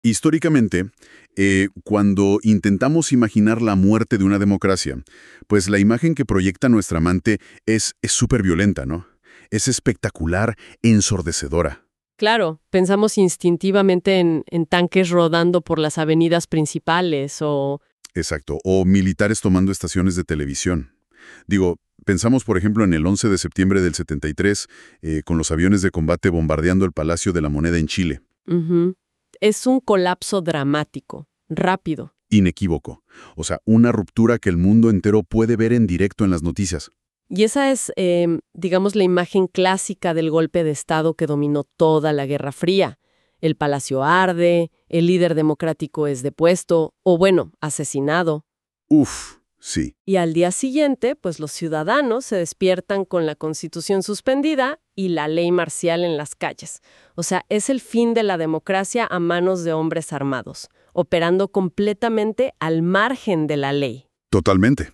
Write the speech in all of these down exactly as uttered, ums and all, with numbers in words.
Históricamente, eh, cuando intentamos imaginar la muerte de una democracia, pues la imagen que proyecta nuestra mente es es súper violenta, ¿no? Es espectacular, ensordecedora. Claro, pensamos instintivamente en, en tanques rodando por las avenidas principales o... Exacto. O militares tomando estaciones de televisión. Digo, pensamos, por ejemplo, en el once de septiembre del setenta y tres, eh, con los aviones de combate bombardeando el Palacio de la Moneda en Chile. Ujú. Es un colapso dramático, rápido. Inequívoco. O sea, una ruptura que el mundo entero puede ver en directo en las noticias. Y esa es, eh, digamos, la imagen clásica del golpe de Estado que dominó toda la Guerra Fría. El palacio arde, el líder democrático es depuesto, o bueno, asesinado. Uf, sí. Y al día siguiente, pues los ciudadanos se despiertan con la Constitución suspendida y la ley marcial en las calles. O sea, es el fin de la democracia a manos de hombres armados, operando completamente al margen de la ley. Totalmente.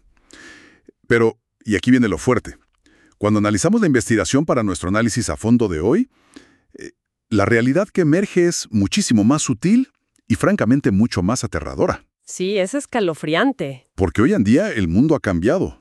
Pero, y aquí viene lo fuerte. Cuando analizamos la investigación para nuestro análisis a fondo de hoy, eh, la realidad que emerge es muchísimo más sutil y francamente mucho más aterradora. Sí, es escalofriante. Porque hoy en día el mundo ha cambiado.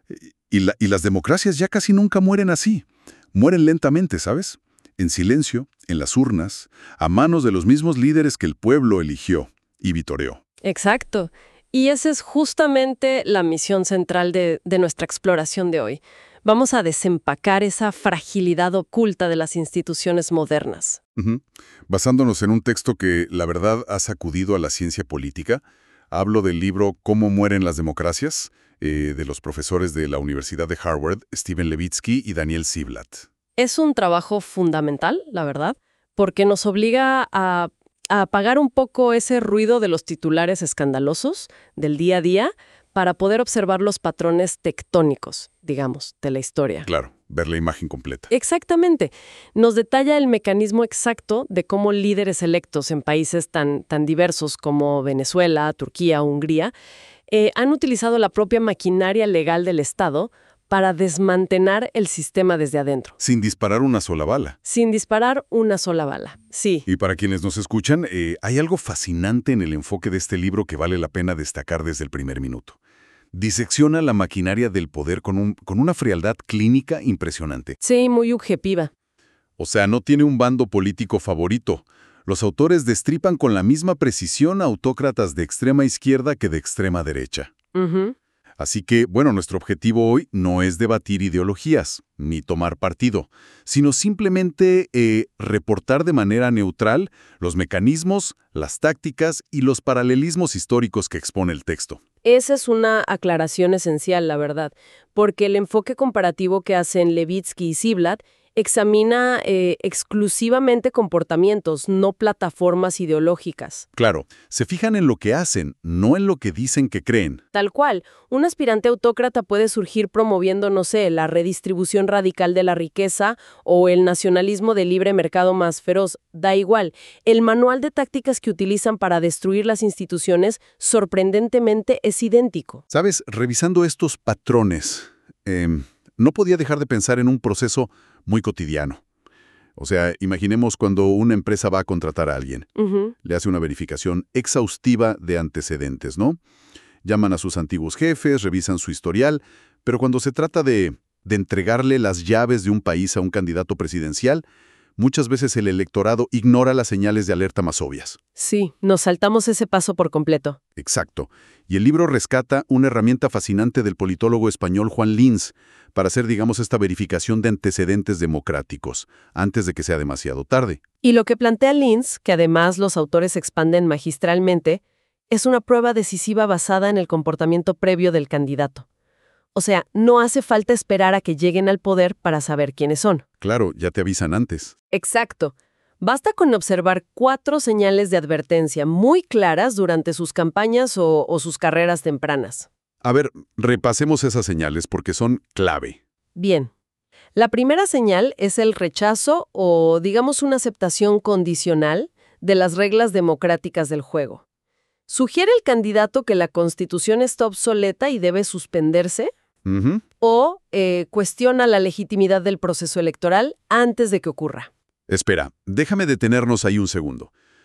Y, la- y las democracias ya casi nunca mueren así. Mueren lentamente, ¿sabes? En silencio, en las urnas, a manos de los mismos líderes que el pueblo eligió y vitoreó. Exacto. Y esa es justamente la misión central de, de nuestra exploración de hoy. Vamos a desempacar esa fragilidad oculta de las instituciones modernas. Ujú. Basándonos en un texto que, la verdad, ha sacudido a la ciencia política, hablo del libro Cómo mueren las democracias, eh, de los profesores de la Universidad de Harvard, Steven Levitsky y Daniel Ziblatt. Es un trabajo fundamental, la verdad, porque nos obliga a, a apagar un poco ese ruido de los titulares escandalosos del día a día para poder observar los patrones tectónicos, digamos, de la historia. Claro, ver la imagen completa. Exactamente. Nos detalla el mecanismo exacto de cómo líderes electos en países tan, tan diversos como Venezuela, Turquía, Hungría, eh, han utilizado la propia maquinaria legal del Estado para desmantelar el sistema desde adentro, Sin disparar una sola bala. sin disparar una sola bala. Sí, Y para quienes nos escuchan, eh, hay algo fascinante en el enfoque de este libro que vale la pena destacar desde el primer minuto. Disecciona la maquinaria del poder con, un- con una frialdad clínica impresionante. sí, muy objetiva. O sea, no tiene un bando político favorito. Los autores destripan con la misma precisión a autócratas de extrema izquierda que de extrema derecha. Ujú. Así que, bueno, nuestro objetivo hoy no es debatir ideologías, ni tomar partido, sino simplemente eh, reportar de manera neutral los mecanismos, las tácticas y los paralelismos históricos que expone el texto. Esa es una aclaración esencial, la verdad, porque el enfoque comparativo que hacen Levitsky y Ziblatt examina eh, exclusivamente comportamientos, no plataformas ideológicas. Claro, se fijan en lo que hacen, no en lo que dicen que creen. Tal cual, un aspirante autócrata puede surgir promoviendo, no sé, la redistribución radical de la riqueza o el nacionalismo de libre mercado más feroz. Da igual, el manual de tácticas que utilizan para destruir las instituciones sorprendentemente es idéntico. ¿Sabes? Revisando estos patrones, em, no podía dejar de pensar en un proceso muy cotidiano. O sea, imaginemos cuando una empresa va a contratar a alguien. Ujú. Le hace una verificación exhaustiva de antecedentes, ¿no? Llaman a sus antiguos jefes, revisan su historial, pero cuando se trata de, de entregarle las llaves de un país a un candidato presidencial, muchas veces el electorado ignora las señales de alerta más obvias. Sí, nos saltamos ese paso por completo. Exacto. Y el libro rescata una herramienta fascinante del politólogo español Juan Lins para hacer, digamos, esta verificación de antecedentes democráticos, antes de que sea demasiado tarde. Y lo que plantea Linz, que además los autores expanden magistralmente, es una prueba decisiva basada en el comportamiento previo del candidato. O sea, no hace falta esperar a que lleguen al poder para saber quiénes son. Claro, ya te avisan antes. Exacto. Basta con observar cuatro señales de advertencia muy claras durante sus campañas o, o sus carreras tempranas. A ver, repasemos esas señales porque son clave. Bien. La primera señal es el rechazo o, digamos, una aceptación condicional de las reglas democráticas del juego. ¿Sugiere el candidato que la Constitución está obsoleta y debe suspenderse? Ujú. ¿O eh, cuestiona la legitimidad del proceso electoral antes de que ocurra? Espera, déjame detenernos ahí un segundo.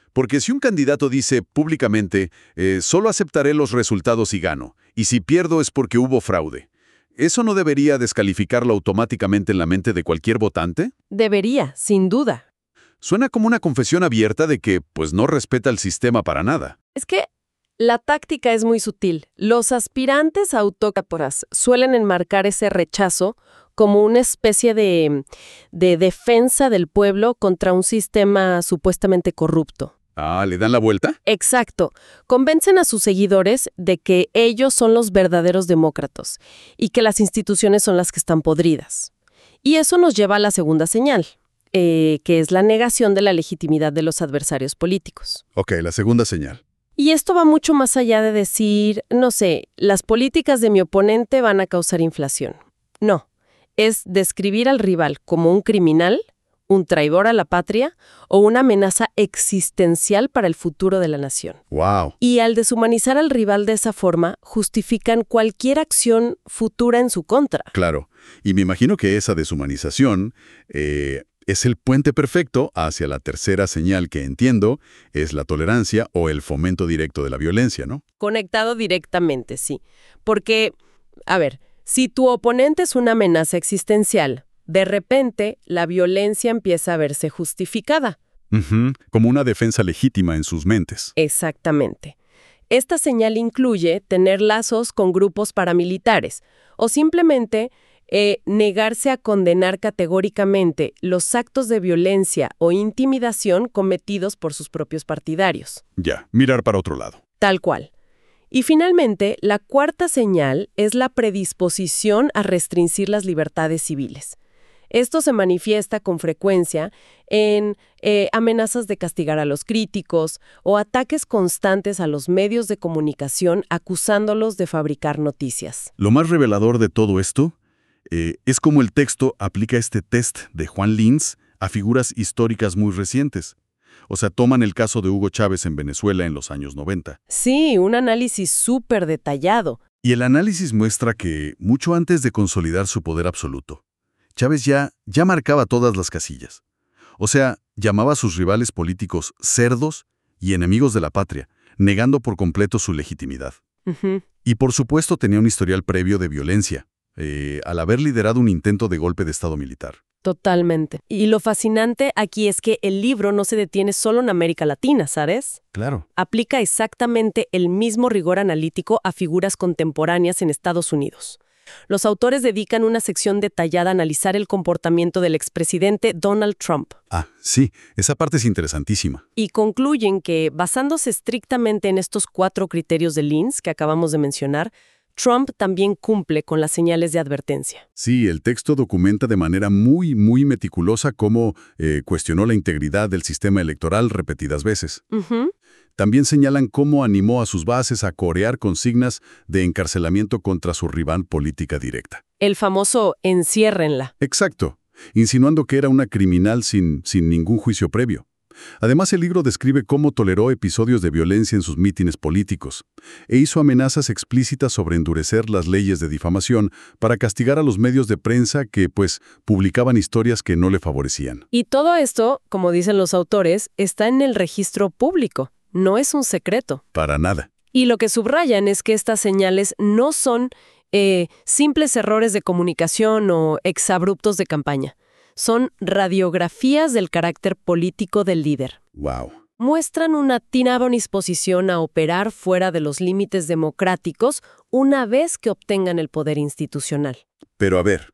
Porque si un candidato dice públicamente, eh, solo aceptaré los resultados si gano, y si pierdo es porque hubo fraude, ¿eso no debería descalificarlo automáticamente en la mente de cualquier votante? Debería, sin duda. Suena como una confesión abierta de que, pues, no respeta el sistema para nada. Es que la táctica es muy sutil. Los aspirantes a autócratas suelen enmarcar ese rechazo como una especie de, de defensa del pueblo contra un sistema supuestamente corrupto. Ah, ¿le dan la vuelta? Exacto. Convencen a sus seguidores de que ellos son los verdaderos demócratas y que las instituciones son las que están podridas. Y eso nos lleva a la segunda señal, eh, que es la negación de la legitimidad de los adversarios políticos. Ok, la segunda señal. Y esto va mucho más allá de decir, no sé, las políticas de mi oponente van a causar inflación. No, es describir al rival como un criminal, un traidor a la patria o una amenaza existencial para el futuro de la nación. ¡Wow! Y al deshumanizar al rival de esa forma, justifican cualquier acción futura en su contra. Claro. Y me imagino que esa deshumanización eh, es el puente perfecto hacia la tercera señal que entiendo es la tolerancia o el fomento directo de la violencia, ¿no? Conectado directamente, sí. Porque, a ver, si tu oponente es una amenaza existencial, de repente, la violencia empieza a verse justificada. Uh-huh. Como una defensa legítima en sus mentes. Exactamente. Esta señal incluye tener lazos con grupos paramilitares o simplemente eh, negarse a condenar categóricamente los actos de violencia o intimidación cometidos por sus propios partidarios. Ya, mirar para otro lado. Tal cual. Y finalmente, la cuarta señal es la predisposición a restringir las libertades civiles. Esto se manifiesta con frecuencia en eh, amenazas de castigar a los críticos o ataques constantes a los medios de comunicación acusándolos de fabricar noticias. Lo más revelador de todo esto eh, es cómo el texto aplica este test de Juan Linz a figuras históricas muy recientes. O sea, toman el caso de Hugo Chávez en Venezuela en los años noventa. Sí, un análisis súper detallado. Y el análisis muestra que, mucho antes de consolidar su poder absoluto, Chávez ya, ya marcaba todas las casillas. O sea, llamaba a sus rivales políticos cerdos y enemigos de la patria, negando por completo su legitimidad. Uh-huh. Y por supuesto tenía un historial previo de violencia, eh, al haber liderado un intento de golpe de Estado militar. Totalmente. Y lo fascinante aquí es que el libro no se detiene solo en América Latina, ¿sabes? Claro. Aplica exactamente el mismo rigor analítico a figuras contemporáneas en Estados Unidos. Los autores dedican una sección detallada a analizar el comportamiento del expresidente Donald Trump. Ah, sí, esa parte es interesantísima. Y concluyen que, basándose estrictamente en estos cuatro criterios de Linz que acabamos de mencionar, Trump también cumple con las señales de advertencia. Sí, el texto documenta de manera muy, muy meticulosa cómo eh, cuestionó la integridad del sistema electoral repetidas veces. Uh-huh. También señalan cómo animó a sus bases a corear consignas de encarcelamiento contra su rival política directa. El famoso enciérrenla. Exacto, insinuando que era una criminal sin, sin ningún juicio previo. Además, el libro describe cómo toleró episodios de violencia en sus mítines políticos e hizo amenazas explícitas sobre endurecer las leyes de difamación para castigar a los medios de prensa que, pues, publicaban historias que no le favorecían. Y todo esto, como dicen los autores, está en el registro público. No es un secreto. Para nada. Y lo que subrayan es que estas señales no son eh, simples errores de comunicación o exabruptos de campaña. Son radiografías del carácter político del líder. Wow. Muestran una tinaba disposición a operar fuera de los límites democráticos una vez que obtengan el poder institucional. Pero a ver,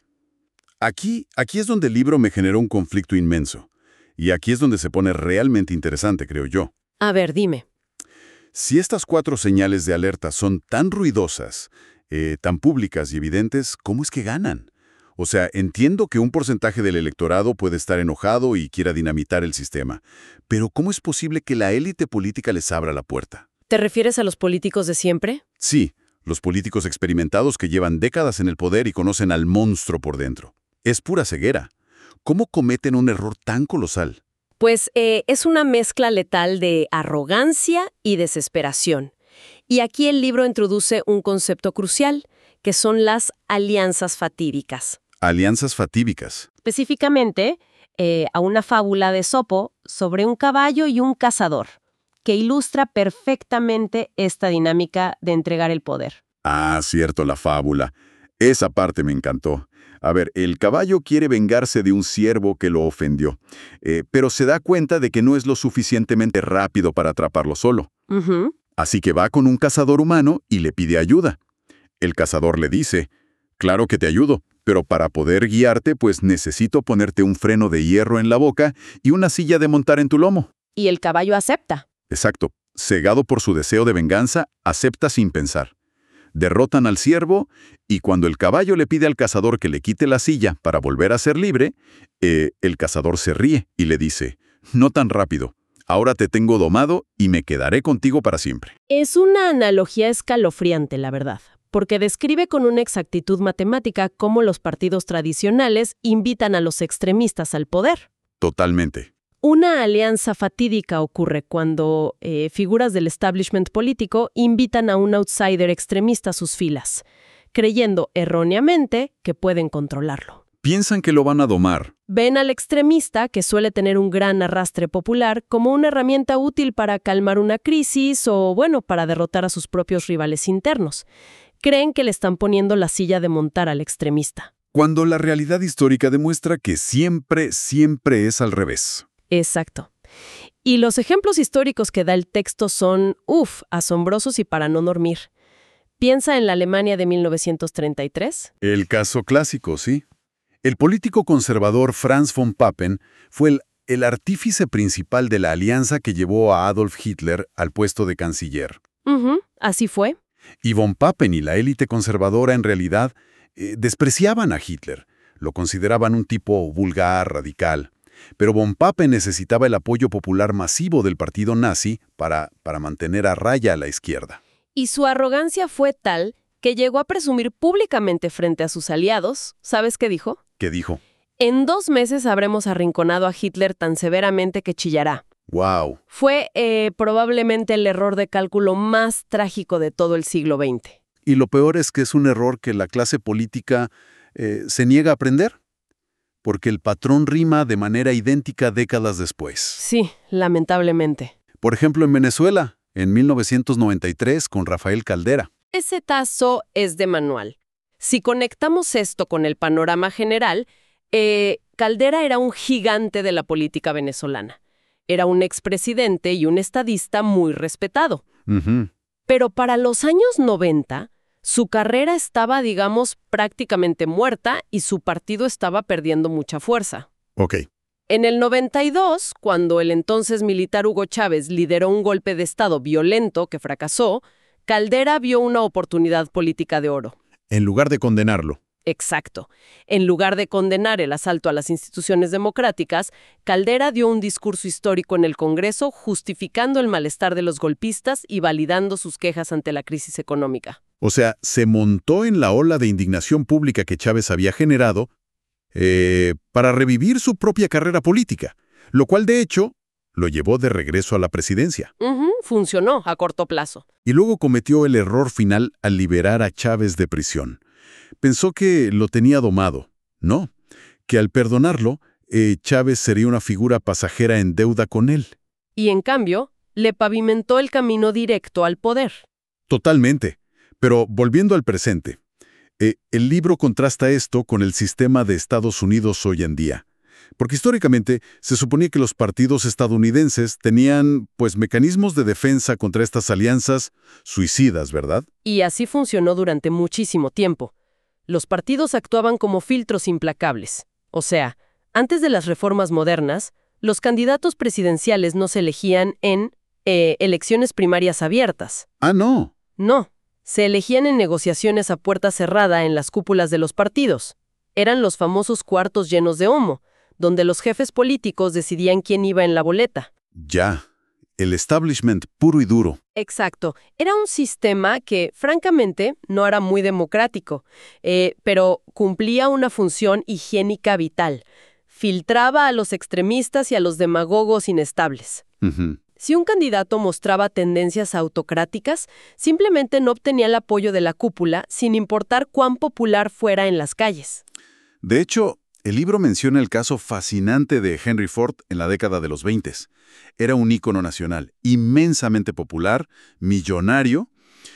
aquí, aquí es donde el libro me generó un conflicto inmenso. Y aquí es donde se pone realmente interesante, creo yo. A ver, dime. Si estas cuatro señales de alerta son tan ruidosas, eh, tan públicas y evidentes, ¿cómo es que ganan? O sea, entiendo que un porcentaje del electorado puede estar enojado y quiera dinamitar el sistema, pero ¿cómo es posible que la élite política les abra la puerta? ¿Te refieres a los políticos de siempre? Sí, los políticos experimentados que llevan décadas en el poder y conocen al monstruo por dentro. Es pura ceguera. ¿Cómo cometen un error tan colosal? Pues eh, es una mezcla letal de arrogancia y desesperación. Y aquí el libro introduce un concepto crucial, que son las alianzas fatídicas. Alianzas fatídicas. Específicamente, eh, a una fábula de Esopo sobre un caballo y un cazador. que ilustra perfectamente esta dinámica de entregar el poder. Ah, cierto, la fábula. Esa parte me encantó. A ver, el caballo quiere vengarse de un ciervo que lo ofendió, eh, pero se da cuenta de que no es lo suficientemente rápido para atraparlo solo. Ujú. Así que va con un cazador humano y le pide ayuda. El cazador le dice, claro que te ayudo, pero para poder guiarte, pues necesito ponerte un freno de hierro en la boca y una silla de montar en tu lomo. Y el caballo acepta. Exacto. Cegado por su deseo de venganza, acepta sin pensar. Derrotan al ciervo y cuando el caballo le pide al cazador que le quite la silla para volver a ser libre, eh, el cazador se ríe y le dice, no tan rápido, ahora te tengo domado y me quedaré contigo para siempre. Es una analogía escalofriante, la verdad, porque describe con una exactitud matemática cómo los partidos tradicionales invitan a los extremistas al poder. Totalmente. Una alianza fatídica ocurre cuando eh, figuras del establishment político invitan a un outsider extremista a sus filas, creyendo erróneamente que pueden controlarlo. Piensan que lo van a domar. Ven al extremista, que suele tener un gran arrastre popular, como una herramienta útil para calmar una crisis o, bueno, para derrotar a sus propios rivales internos. Creen que le están poniendo la silla de montar al extremista. Cuando la realidad histórica demuestra que siempre, siempre es al revés. Exacto. Y los ejemplos históricos que da el texto son, uff, asombrosos y para no dormir. Piensa en la Alemania de mil novecientos treinta y tres. El caso clásico, sí. El político conservador Franz von Papen fue el, el artífice principal de la alianza que llevó a Adolf Hitler al puesto de canciller. Uh-huh, así fue. Y von Papen y la élite conservadora en realidad eh, despreciaban a Hitler. Lo consideraban un tipo vulgar, radical. Pero von Papen necesitaba el apoyo popular masivo del partido nazi para, para mantener a raya a la izquierda. Y su arrogancia fue tal que llegó a presumir públicamente frente a sus aliados. ¿Sabes qué dijo? ¿Qué dijo? En dos meses habremos arrinconado a Hitler tan severamente que chillará. ¡Wow! Fue eh, probablemente el error de cálculo más trágico de todo el siglo veinte. Y lo peor es que es un error que la clase política eh, se niega a aprender, porque el patrón rima de manera idéntica décadas después. Sí, lamentablemente. Por ejemplo, en Venezuela, en mil novecientos noventa y tres, con Rafael Caldera. Ese tazo es de manual. Si conectamos esto con el panorama general, eh, Caldera era un gigante de la política venezolana. Era un expresidente y un estadista muy respetado. Uh-huh. Pero para los años noventa, su carrera estaba, digamos, prácticamente muerta y su partido estaba perdiendo mucha fuerza. Ok. En el noventa y dos, cuando el entonces militar Hugo Chávez lideró un golpe de Estado violento que fracasó, Caldera vio una oportunidad política de oro. En lugar de condenarlo. Exacto. En lugar de condenar el asalto a las instituciones democráticas, Caldera dio un discurso histórico en el Congreso justificando el malestar de los golpistas y validando sus quejas ante la crisis económica. O sea, se montó en la ola de indignación pública que Chávez había generado eh, para revivir su propia carrera política, lo cual, de hecho, lo llevó de regreso a la presidencia. Uh-huh, funcionó a corto plazo. Y luego cometió el error final al liberar a Chávez de prisión. Pensó que lo tenía domado. No, que al perdonarlo, eh, Chávez sería una figura pasajera en deuda con él. Y en cambio, le pavimentó el camino directo al poder. Totalmente. Pero volviendo al presente, eh, el libro contrasta esto con el sistema de Estados Unidos hoy en día. Porque históricamente se suponía que los partidos estadounidenses tenían, pues, mecanismos de defensa contra estas alianzas suicidas, ¿verdad? Y así funcionó durante muchísimo tiempo. Los partidos actuaban como filtros implacables. O sea, antes de las reformas modernas, los candidatos presidenciales no se elegían en eh, elecciones primarias abiertas. Ah, no. No, se elegían en negociaciones a puerta cerrada en las cúpulas de los partidos. Eran los famosos cuartos llenos de humo, donde los jefes políticos decidían quién iba en la boleta. Ya, el establishment puro y duro. Exacto. Era un sistema que, francamente, no era muy democrático, eh, pero cumplía una función higiénica vital. Filtraba a los extremistas y a los demagogos inestables. Uh-huh. Si un candidato mostraba tendencias autocráticas, simplemente no obtenía el apoyo de la cúpula, sin importar cuán popular fuera en las calles. De hecho, El libro menciona el caso fascinante de Henry Ford en la década de los veinte. Era un ícono nacional, inmensamente popular, millonario,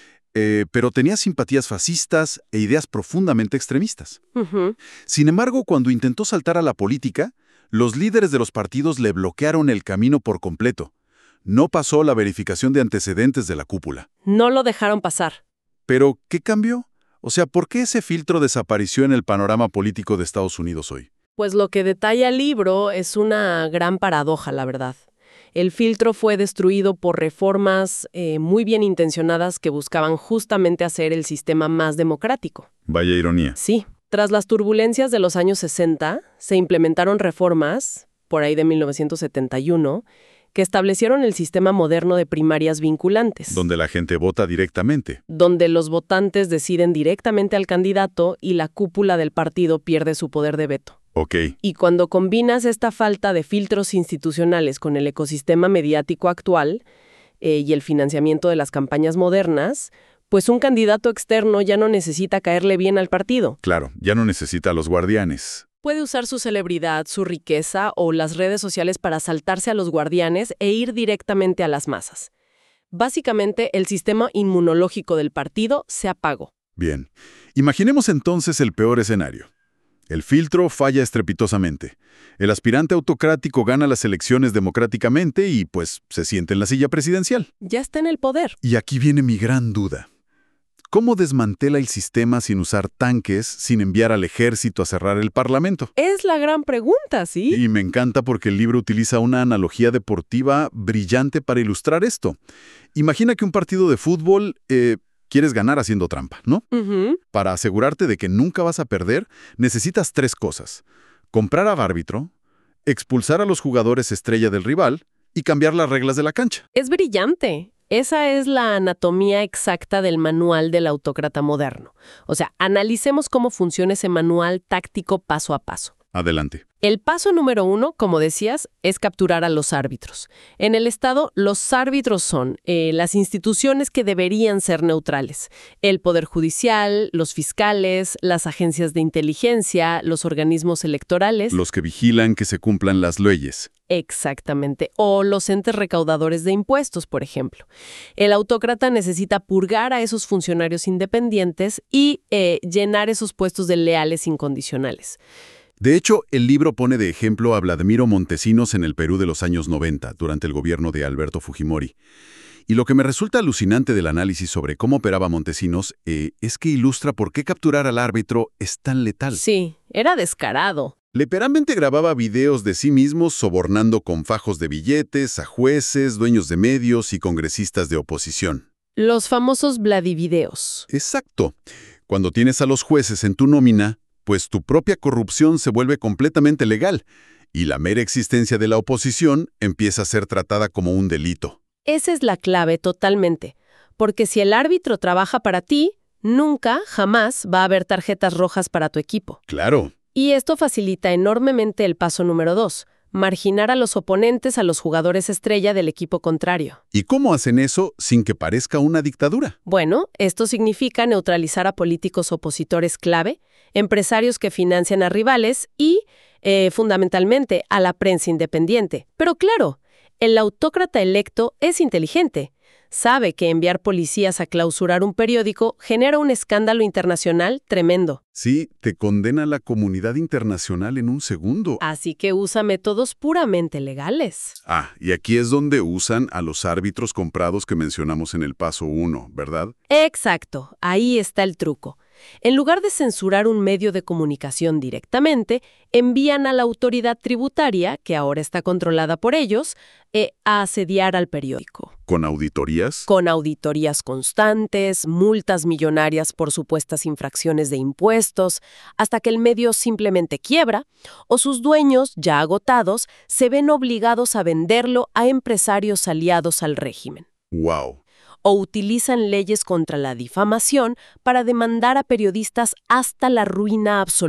eh, pero tenía simpatías fascistas e ideas profundamente extremistas. Ujú. Sin embargo, cuando intentó saltar a la política, los líderes de los partidos le bloquearon el camino por completo. No pasó la verificación de antecedentes de la cúpula. No lo dejaron pasar. Pero, ¿qué cambió? O sea, ¿por qué ese filtro desapareció en el panorama político de Estados Unidos hoy? Pues lo que detalla el libro es una gran paradoja, la verdad. El filtro fue destruido por reformas eh, muy bien intencionadas que buscaban justamente hacer el sistema más democrático. Vaya ironía. Sí, tras las turbulencias de los años sesenta, se implementaron reformas, por ahí de mil novecientos setenta y uno, que establecieron el sistema moderno de primarias vinculantes, Donde la gente vota directamente. donde los votantes deciden directamente al candidato y la cúpula del partido pierde su poder de veto. Ok. Y cuando combinas esta falta de filtros institucionales con el ecosistema mediático actual eh, y el financiamiento de las campañas modernas, pues un candidato externo ya no necesita caerle bien al partido. Claro, ya no necesita a los guardianes. Puede usar su celebridad, su riqueza o las redes sociales para saltarse a los guardianes e ir directamente a las masas. Básicamente, el sistema inmunológico del partido se apagó. Bien. Imaginemos entonces el peor escenario. El filtro falla estrepitosamente. El aspirante autocrático gana las elecciones democráticamente y, pues, se siente en la silla presidencial. Ya está en el poder. Y aquí viene mi gran duda. ¿Cómo desmantela el sistema sin usar tanques, sin enviar al ejército a cerrar el Parlamento? Es la gran pregunta, ¿sí? Y me encanta porque el libro utiliza una analogía deportiva brillante para ilustrar esto. Imagina que un partido de fútbol eh, quieres ganar haciendo trampa, ¿no? Ujú. Para asegurarte de que nunca vas a perder, necesitas tres cosas. Comprar al árbitro, expulsar a los jugadores estrella del rival y cambiar las reglas de la cancha. Es brillante. Esa es la anatomía exacta del manual del autócrata moderno. O sea, analicemos cómo funciona ese manual táctico paso a paso. Adelante. El paso número uno, como decías, es capturar a los árbitros. En el Estado, los árbitros son eh, las instituciones que deberían ser neutrales. El Poder Judicial, los fiscales, las agencias de inteligencia, los organismos electorales. Los que vigilan que se cumplan las leyes. Exactamente. O los entes recaudadores de impuestos, por ejemplo. El autócrata necesita purgar a esos funcionarios independientes y eh, llenar esos puestos de leales incondicionales. De hecho, el libro pone de ejemplo a Vladimiro Montesinos en el Perú de los años noventa, durante el gobierno de Alberto Fujimori. Y lo que me resulta alucinante del análisis sobre cómo operaba Montesinos eh, es que ilustra por qué capturar al árbitro es tan letal. Sí, era descarado. Literalmente grababa videos de sí mismos sobornando con fajos de billetes a jueces, dueños de medios y congresistas de oposición. Los famosos Vladivideos. Exacto. Cuando tienes a los jueces en tu nómina, pues tu propia corrupción se vuelve completamente legal y la mera existencia de la oposición empieza a ser tratada como un delito. Esa es la clave totalmente, porque si el árbitro trabaja para ti, nunca, jamás va a haber tarjetas rojas para tu equipo. Claro. Y esto facilita enormemente el paso número dos, marginar a los oponentes a los jugadores estrella del equipo contrario. ¿Y cómo hacen eso sin que parezca una dictadura? Bueno, esto significa neutralizar a políticos opositores clave, empresarios que financian a rivales y, eh, fundamentalmente, a la prensa independiente. Pero claro, el autócrata electo es inteligente. Sabe que enviar policías a clausurar un periódico genera un escándalo internacional tremendo. Sí, te condena la comunidad internacional en un segundo. Así que usa métodos puramente legales. Ah, y aquí es donde usan a los árbitros comprados que mencionamos en el paso uno, ¿verdad? Exacto, ahí está el truco. En lugar de censurar un medio de comunicación directamente, envían a la autoridad tributaria, que ahora está controlada por ellos, eh, a asediar al periódico. ¿Con auditorías? Con auditorías constantes, multas millonarias por supuestas infracciones de impuestos, hasta que el medio simplemente quiebra, o sus dueños, ya agotados, se ven obligados a venderlo a empresarios aliados al régimen. ¡Wow! O utilizan leyes contra la difamación para demandar a periodistas hasta la ruina absoluta.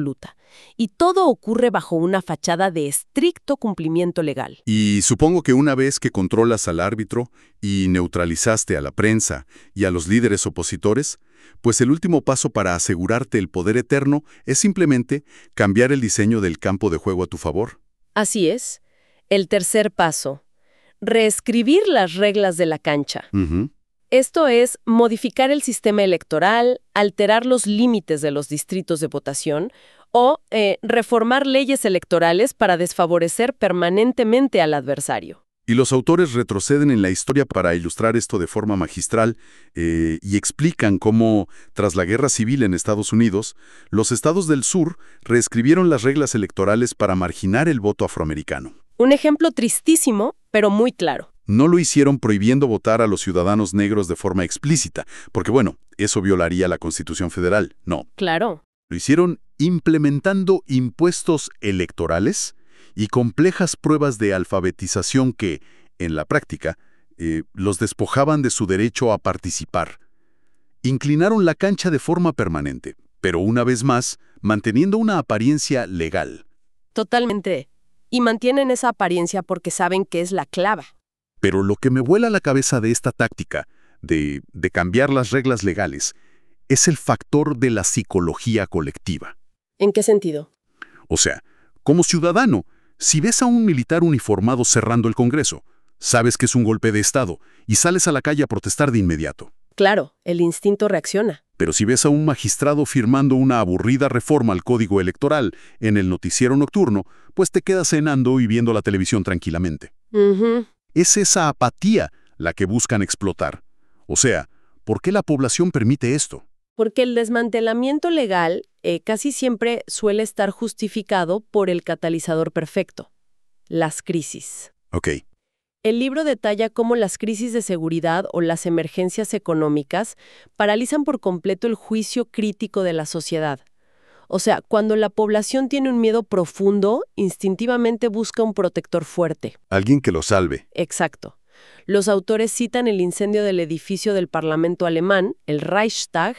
Y todo ocurre bajo una fachada de estricto cumplimiento legal. Y supongo que una vez que controlas al árbitro y neutralizaste a la prensa y a los líderes opositores, pues el último paso para asegurarte el poder eterno es simplemente cambiar el diseño del campo de juego a tu favor. Así es. El tercer paso: reescribir las reglas de la cancha. Ujú. Esto es modificar el sistema electoral, alterar los límites de los distritos de votación o eh, reformar leyes electorales para desfavorecer permanentemente al adversario. Y los autores retroceden en la historia para ilustrar esto de forma magistral eh, y explican cómo, tras la Guerra Civil en Estados Unidos, los estados del sur reescribieron las reglas electorales para marginar el voto afroamericano. Un ejemplo tristísimo, pero muy claro. No lo hicieron prohibiendo votar a los ciudadanos negros de forma explícita, porque bueno, eso violaría la Constitución Federal. No. Claro. Lo hicieron implementando impuestos electorales y complejas pruebas de alfabetización que, en la práctica, eh, los despojaban de su derecho a participar. Inclinaron la cancha de forma permanente, pero una vez más, manteniendo una apariencia legal. Totalmente. Y mantienen esa apariencia porque saben que es la clave. Pero lo que me vuela la cabeza de esta táctica, de, de cambiar las reglas legales, es el factor de la psicología colectiva. ¿En qué sentido? O sea, como ciudadano, si ves a un militar uniformado cerrando el Congreso, sabes que es un golpe de Estado y sales a la calle a protestar de inmediato. Claro, el instinto reacciona. Pero si ves a un magistrado firmando una aburrida reforma al Código Electoral en el noticiero nocturno, pues te quedas cenando y viendo la televisión tranquilamente. Ujú. Es esa apatía la que buscan explotar. O sea, ¿por qué la población permite esto? Porque el desmantelamiento legal eh, casi siempre suele estar justificado por el catalizador perfecto: las crisis. Ok. El libro detalla cómo las crisis de seguridad o las emergencias económicas paralizan por completo el juicio crítico de la sociedad. O sea, cuando la población tiene un miedo profundo, instintivamente busca un protector fuerte. Alguien que lo salve. Exacto. Los autores citan el incendio del edificio del Parlamento alemán, el Reichstag,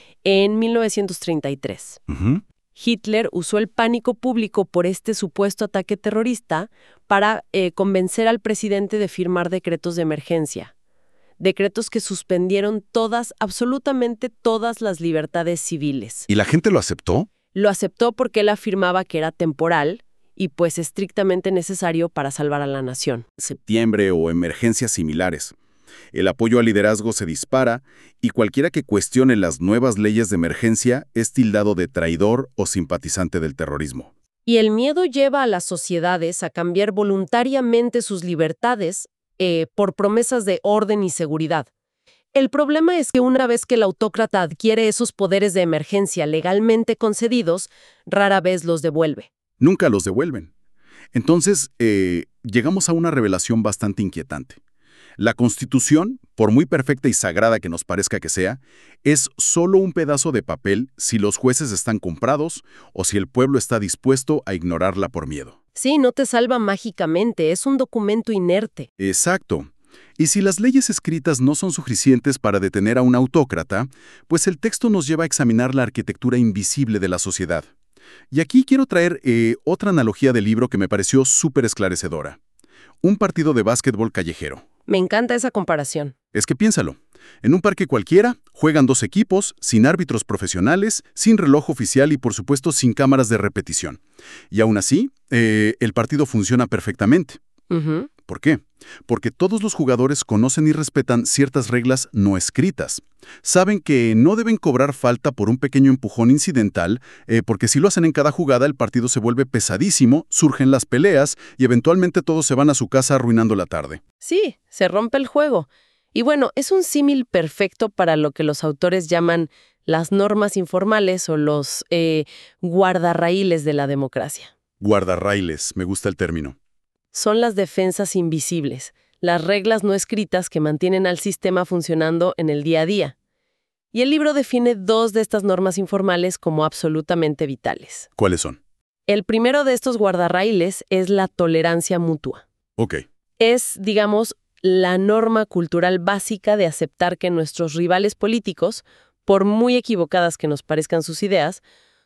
en mil novecientos treinta y tres. Ujú. Hitler usó el pánico público por este supuesto ataque terrorista para eh, convencer al presidente de firmar decretos de emergencia. Decretos que suspendieron todas, absolutamente todas las libertades civiles. ¿Y la gente lo aceptó? Lo aceptó porque él afirmaba que era temporal y pues estrictamente necesario para salvar a la nación. Septiembre o emergencias similares. El apoyo al liderazgo se dispara y cualquiera que cuestione las nuevas leyes de emergencia es tildado de traidor o simpatizante del terrorismo. Y el miedo lleva a las sociedades a cambiar voluntariamente sus libertades eh, por promesas de orden y seguridad. El problema es que una vez que el autócrata adquiere esos poderes de emergencia legalmente concedidos, rara vez los devuelve. Nunca los devuelven. Entonces, eh, llegamos a una revelación bastante inquietante. La Constitución, por muy perfecta y sagrada que nos parezca que sea, es solo un pedazo de papel si los jueces están comprados o si el pueblo está dispuesto a ignorarla por miedo. Sí, no te salva mágicamente, es un documento inerte. Exacto. Y si las leyes escritas no son suficientes para detener a un autócrata, pues el texto nos lleva a examinar la arquitectura invisible de la sociedad. Y aquí quiero traer eh, otra analogía del libro que me pareció súper esclarecedora. Un partido de básquetbol callejero. Me encanta esa comparación. Es que piénsalo, en un parque cualquiera juegan dos equipos, sin árbitros profesionales, sin reloj oficial y por supuesto sin cámaras de repetición. Y aún así, eh, el partido funciona perfectamente. Ujú. ¿Por qué? Porque todos los jugadores conocen y respetan ciertas reglas no escritas. Saben que no deben cobrar falta por un pequeño empujón incidental, eh, porque si lo hacen en cada jugada el partido se vuelve pesadísimo, surgen las peleas y eventualmente todos se van a su casa arruinando la tarde. Sí, se rompe el juego. Y bueno, es un símil perfecto para lo que los autores llaman las normas informales o los eh, guardarraíles de la democracia. Guardarraíles, me gusta el término. Son las defensas invisibles, las reglas no escritas que mantienen al sistema funcionando en el día a día. Y el libro define dos de estas normas informales como absolutamente vitales. ¿Cuáles son? El primero de estos guardarraíles es la tolerancia mutua. Ok. Es, digamos, la norma cultural básica de aceptar que nuestros rivales políticos, por muy equivocadas que nos parezcan sus ideas,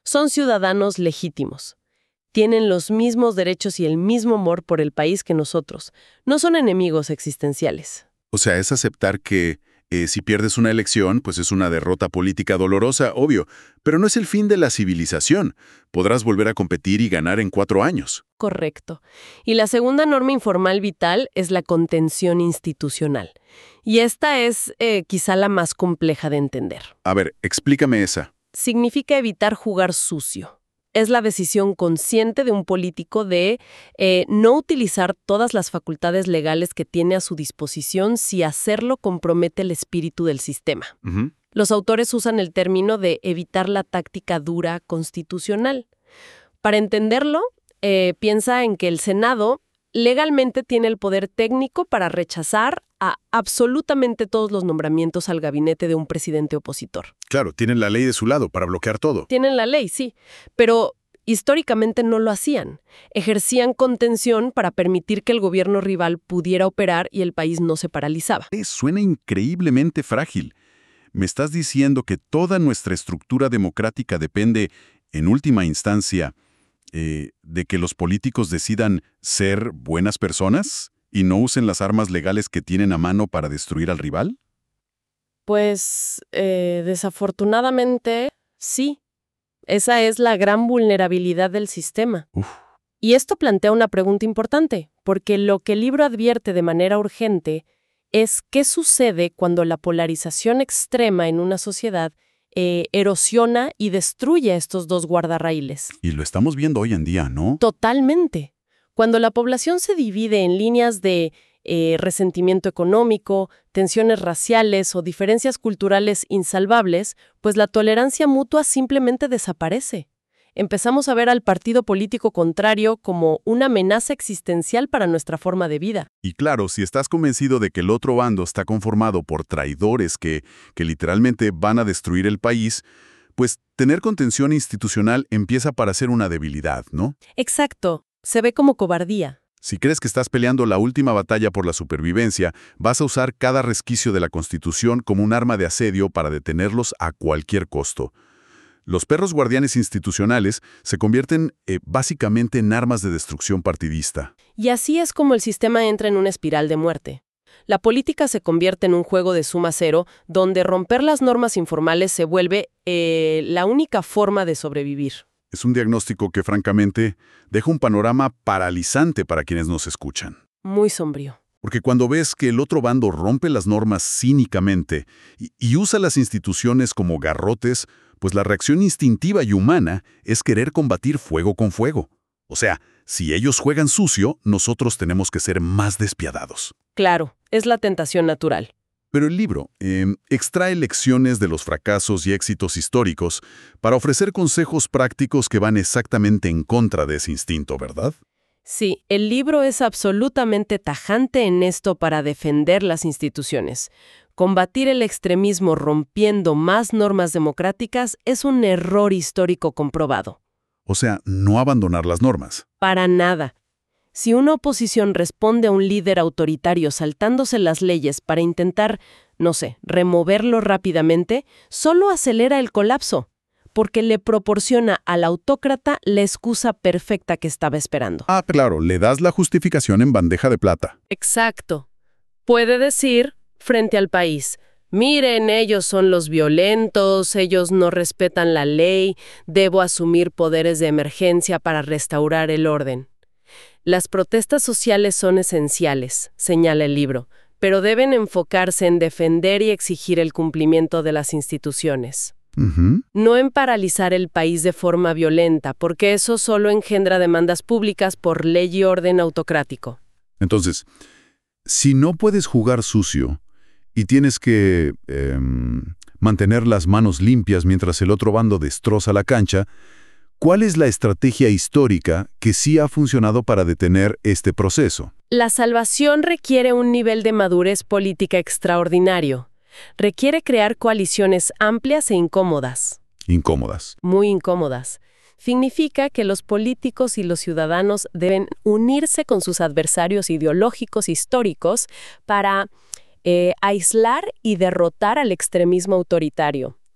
Son ciudadanos legítimos. Tienen los mismos derechos y el mismo amor por el país que nosotros. No son enemigos existenciales. O sea, es aceptar que eh, si pierdes una elección, pues es una derrota política dolorosa, obvio, pero no es el fin de la civilización. Podrás volver a competir y ganar en cuatro años. Correcto. Y la segunda norma informal vital es la contención institucional. Y esta es eh, quizá la más compleja de entender. A ver, explícame esa. Significa evitar jugar sucio. Es la decisión consciente de un político de eh, no utilizar todas las facultades legales que tiene a su disposición si hacerlo compromete el espíritu del sistema. Uh-huh. Los autores usan el término de evitar la táctica dura constitucional. Para entenderlo, eh, piensa en que el Senado legalmente tiene el poder técnico para rechazar a absolutamente todos los nombramientos al gabinete de un presidente opositor. Claro, tienen la ley de su lado para bloquear todo. Tienen la ley, sí, pero históricamente no lo hacían. Ejercían contención para permitir que el gobierno rival pudiera operar y el país no se paralizaba. Eh, Suena increíblemente frágil. Me estás diciendo que toda nuestra estructura democrática depende, en última instancia, eh, de que los políticos decidan ser buenas personas y no usen las armas legales que tienen a mano para destruir al rival. Pues, eh, desafortunadamente, sí. Esa es la gran vulnerabilidad del sistema. Uf. Y esto plantea una pregunta importante, porque lo que el libro advierte de manera urgente es qué sucede cuando la polarización extrema en una sociedad eh, erosiona y destruye estos dos guardarraíles. Y lo estamos viendo hoy en día, ¿no? Totalmente. Cuando la población se divide en líneas de eh, resentimiento económico, tensiones raciales o diferencias culturales insalvables, pues la tolerancia mutua simplemente desaparece. Empezamos a ver al partido político contrario como una amenaza existencial para nuestra forma de vida. Y claro, si estás convencido de que el otro bando está conformado por traidores que, que literalmente van a destruir el país, pues tener contención institucional empieza para ser una debilidad, ¿no? Exacto. Se ve como cobardía. Si crees que estás peleando la última batalla por la supervivencia, vas a usar cada resquicio de la Constitución como un arma de asedio para detenerlos a cualquier costo. Los perros guardianes institucionales se convierten eh, básicamente en armas de destrucción partidista. Y así es como el sistema entra en una espiral de muerte. La política se convierte en un juego de suma cero, donde romper las normas informales se vuelve eh, la única forma de sobrevivir. Es un diagnóstico que, francamente, deja un panorama paralizante para quienes nos escuchan. Muy sombrío. Porque cuando ves que el otro bando rompe las normas cínicamente y, y usa las instituciones como garrotes, pues la reacción instintiva y humana es querer combatir fuego con fuego. O sea, si ellos juegan sucio, nosotros tenemos que ser más despiadados. Claro, es la tentación natural. Pero el libro eh, extrae lecciones de los fracasos y éxitos históricos para ofrecer consejos prácticos que van exactamente en contra de ese instinto, ¿verdad? Sí, el libro es absolutamente tajante en esto para defender las instituciones. Combatir el extremismo rompiendo más normas democráticas es un error histórico comprobado. O sea, no abandonar las normas. Para nada. Si una oposición responde a un líder autoritario saltándose las leyes para intentar, no sé, removerlo rápidamente, solo acelera el colapso, porque le proporciona al autócrata la excusa perfecta que estaba esperando. Ah, claro, le das la justificación en bandeja de plata. Exacto. Puede decir, frente al país, miren, ellos son los violentos, ellos no respetan la ley, debo asumir poderes de emergencia para restaurar el orden. Las protestas sociales son esenciales, señala el libro, pero deben enfocarse en defender y exigir el cumplimiento de las instituciones. Uh-huh. No en paralizar el país de forma violenta, porque eso solo engendra demandas públicas por ley y orden autocrático. Entonces, si no puedes jugar sucio y tienes que eh, mantener las manos limpias mientras el otro bando destroza la cancha, ¿cuál es la estrategia histórica que sí ha funcionado para detener este proceso? La salvación requiere un nivel de madurez política extraordinario. Requiere crear coaliciones amplias e incómodas. Incómodas. Muy incómodas. Significa que los políticos y los ciudadanos deben unirse con sus adversarios ideológicos históricos para eh, aislar y derrotar al extremismo autoritario.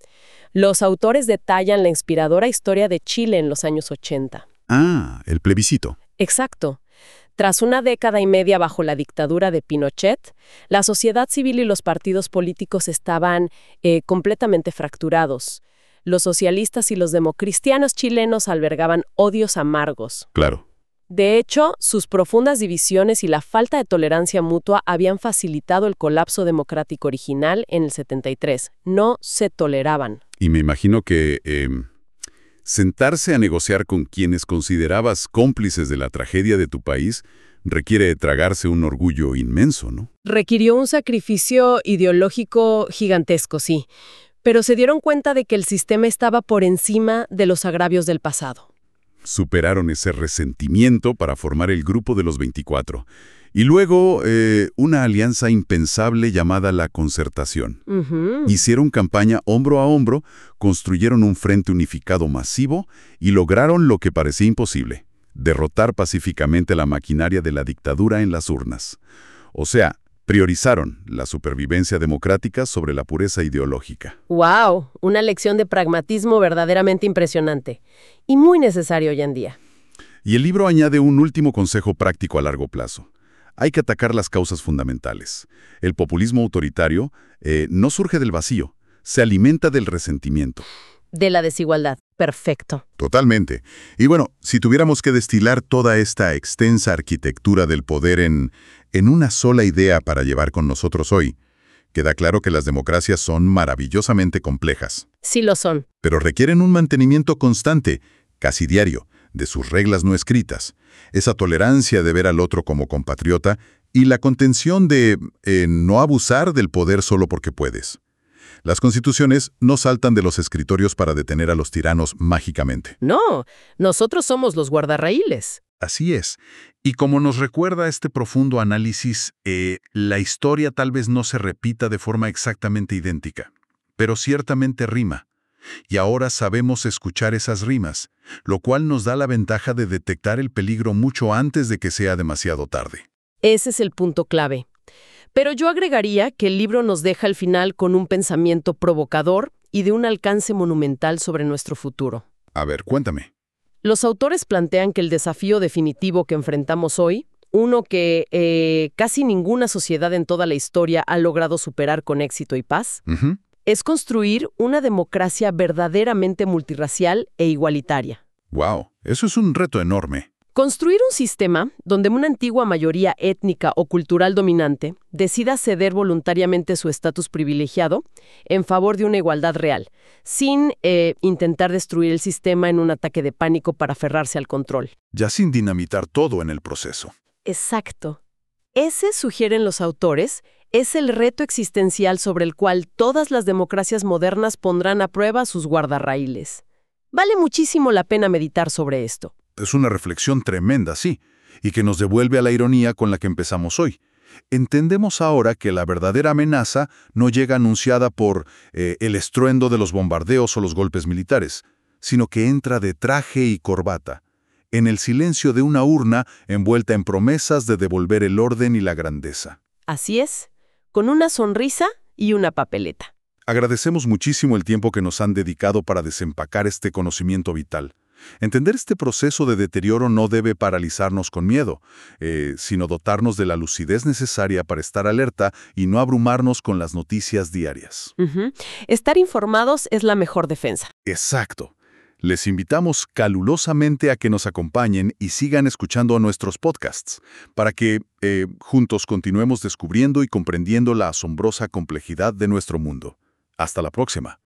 Los autores detallan la inspiradora historia de Chile en los años ochenta. Ah, el plebiscito. Exacto. Tras una década y media bajo la dictadura de Pinochet, la sociedad civil y los partidos políticos estaban eh, completamente fracturados. Los socialistas y los democristianos chilenos albergaban odios amargos. Claro. De hecho, sus profundas divisiones y la falta de tolerancia mutua habían facilitado el colapso democrático original en el setenta y tres. No se toleraban. Y me imagino que eh, sentarse a negociar con quienes considerabas cómplices de la tragedia de tu país requiere de tragarse un orgullo inmenso, ¿no? Requirió un sacrificio ideológico gigantesco, sí, pero se dieron cuenta de que el sistema estaba por encima de los agravios del pasado. Superaron ese resentimiento para formar el Grupo de los veinticuatro. Y luego, eh, una alianza impensable llamada la Concertación. Uh-huh. Hicieron campaña hombro a hombro, construyeron un frente unificado masivo y lograron lo que parecía imposible: derrotar pacíficamente la maquinaria de la dictadura en las urnas. O sea, priorizaron la supervivencia democrática sobre la pureza ideológica. ¡Wow! Una lección de pragmatismo verdaderamente impresionante y muy necesario hoy en día. Y el libro añade un último consejo práctico a largo plazo. Hay que atacar las causas fundamentales. El populismo autoritario eh, no surge del vacío, se alimenta del resentimiento. De la desigualdad. Perfecto. Totalmente. Y bueno, si tuviéramos que destilar toda esta extensa arquitectura del poder en, en una sola idea para llevar con nosotros hoy, queda claro que las democracias son maravillosamente complejas. Sí lo son. Pero requieren un mantenimiento constante, casi diario, de sus reglas no escritas, esa tolerancia de ver al otro como compatriota y la contención de eh, no abusar del poder solo porque puedes. Las constituciones no saltan de los escritorios para detener a los tiranos mágicamente. No, nosotros somos los guardarraíles. Así es. Y como nos recuerda este profundo análisis, eh, la historia tal vez no se repita de forma exactamente idéntica, pero ciertamente rima. Y ahora sabemos escuchar esas rimas, lo cual nos da la ventaja de detectar el peligro mucho antes de que sea demasiado tarde. Ese es el punto clave. Pero yo agregaría que el libro nos deja al final con un pensamiento provocador y de un alcance monumental sobre nuestro futuro. A ver, cuéntame. Los autores plantean que el desafío definitivo que enfrentamos hoy, uno que eh, casi ninguna sociedad en toda la historia ha logrado superar con éxito y paz, Uh-huh. es construir una democracia verdaderamente multirracial e igualitaria. Wow, eso es un reto enorme. Construir un sistema donde una antigua mayoría étnica o cultural dominante decida ceder voluntariamente su estatus privilegiado en favor de una igualdad real, sin eh, intentar destruir el sistema en un ataque de pánico para aferrarse al control. Ya sin dinamitar todo en el proceso. Exacto. Ese, sugieren los autores, es el reto existencial sobre el cual todas las democracias modernas pondrán a prueba sus guardarraíles. Vale muchísimo la pena meditar sobre esto. Es una reflexión tremenda, sí, y que nos devuelve a la ironía con la que empezamos hoy. Entendemos ahora que la verdadera amenaza no llega anunciada por eh, el estruendo de los bombardeos o los golpes militares, sino que entra de traje y corbata, en el silencio de una urna envuelta en promesas de devolver el orden y la grandeza. Así es, con una sonrisa y una papeleta. Agradecemos muchísimo el tiempo que nos han dedicado para desempacar este conocimiento vital. Entender este proceso de deterioro no debe paralizarnos con miedo, eh, sino dotarnos de la lucidez necesaria para estar alerta y no abrumarnos con las noticias diarias. Uh-huh. Estar informados es la mejor defensa. Exacto. Les invitamos calurosamente a que nos acompañen y sigan escuchando nuestros podcasts, para que eh, juntos continuemos descubriendo y comprendiendo la asombrosa complejidad de nuestro mundo. Hasta la próxima.